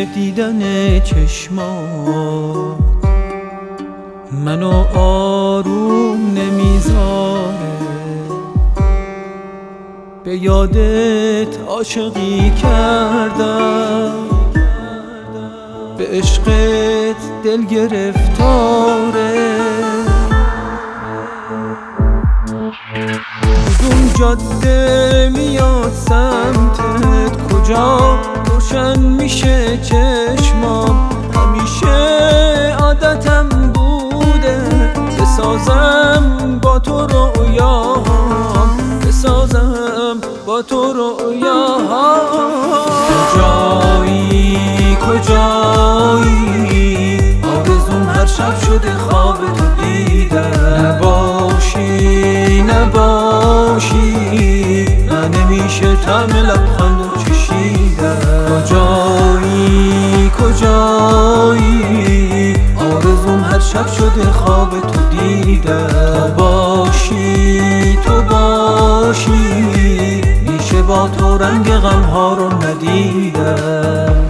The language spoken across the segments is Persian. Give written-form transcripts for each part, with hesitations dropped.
دیدن چشمات منو آروم نمیذاره، به یادت عاشقی کردم، به عشقت دل گرفتاره. کدوم جاده میاد سمتت، کجا روشن میشه چشمام، همیشه عادتم بوده بسازم با تو رویاهام، بسازم با تو رویاهام. کجایی کجایی، آرزوم هر شب شده خواب تو دیدن، نباشی نباشی نه نمیشه طعم لبخندو چشیدن. کجایی کجایی، آرزوم هر شب شده خواب تو دیدن، تو باشی تو باشی میشه با تو رنگ غمها رو ندیدن.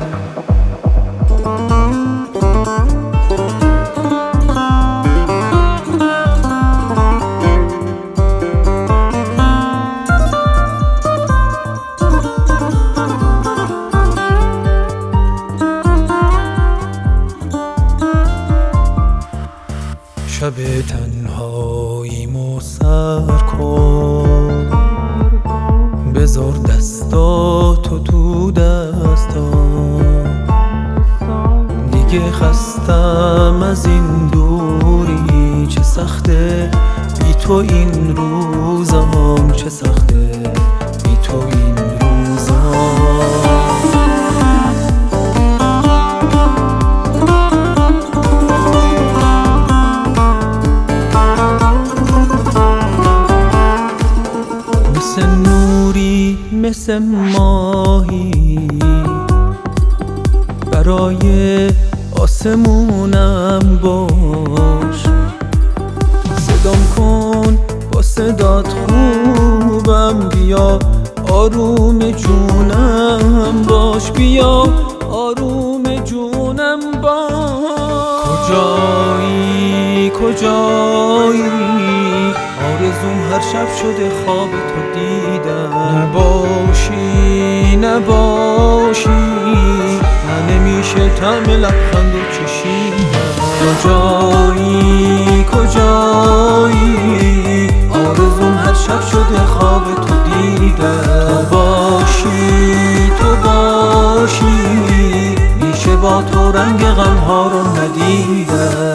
شب تنهاییمو سر کن، بذار دستاتو تو دستام، دیگه خستم از این دوری، چه سخته بی تو این روزام، چه سخته بی تو این روزام. مثل نوری مثل ماهی برای آسمونم باش، صدام کن با صدات خوبم، بیا آروم جونم باش، بیا آروم جونم باش. کجایی کجایی، آرزوم هر شب شده خواب تو دیدن، نباشی نباشی نه نمیشه طعم لبخندو چشیدن. کجایی کجایی، آرزوم هر شب شده خواب تو دیدن، تو باشی تو باشی میشه با تو رنگ غمها رو ندیدن.